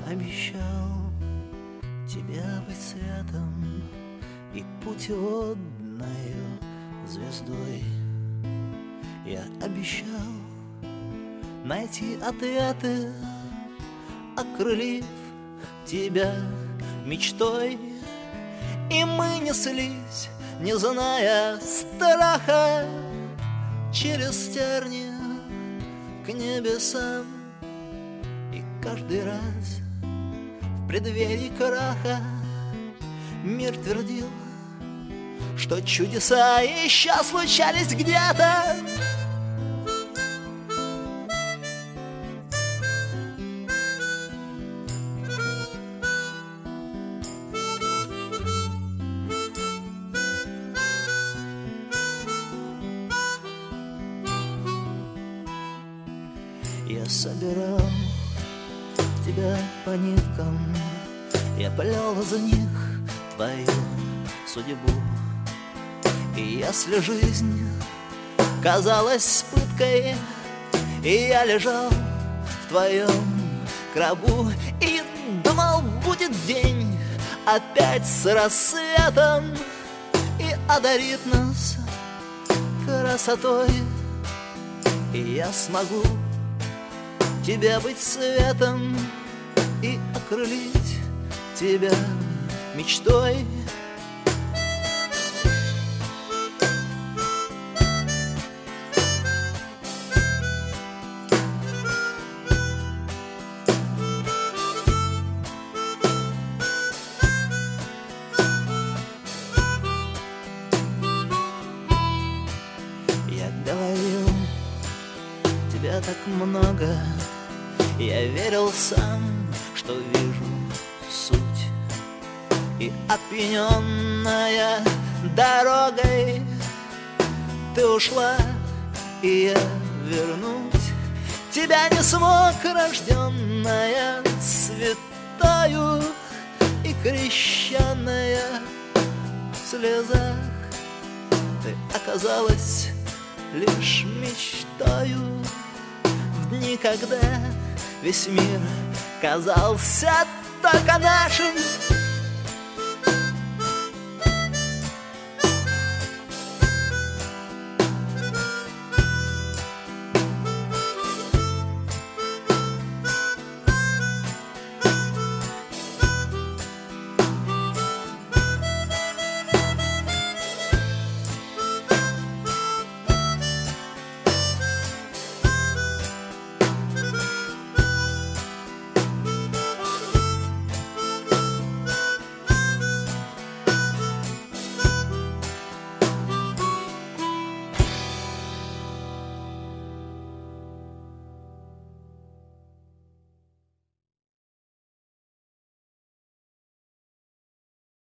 обещал тебе быть светом и путеводною звездой. Я обещал найти ответы, окрылив тебя мечтой. И мы неслись, не зная страха, через терни к небесам. И каждый раз в преддверии краха мир твердил, что чудеса еще случались где-то. Я собирал тебя по ниткам, я плел за них твою судьбу. И если жизнь казалась пыткой, и я лежал в твоем гробу и думал, будет день опять с рассветом и одарит нас красотой, и я смогу тебе быть светом и окрылить тебя мечтой. Я говорил тебе так много, я верил сам, что вижу суть. И опьяненная дорогой ты ушла, и я вернуть тебя не смог, рожденная святою и крещенная в слезах. Ты оказалась лишь мечтою в дни, когда весь мир казался только нашим.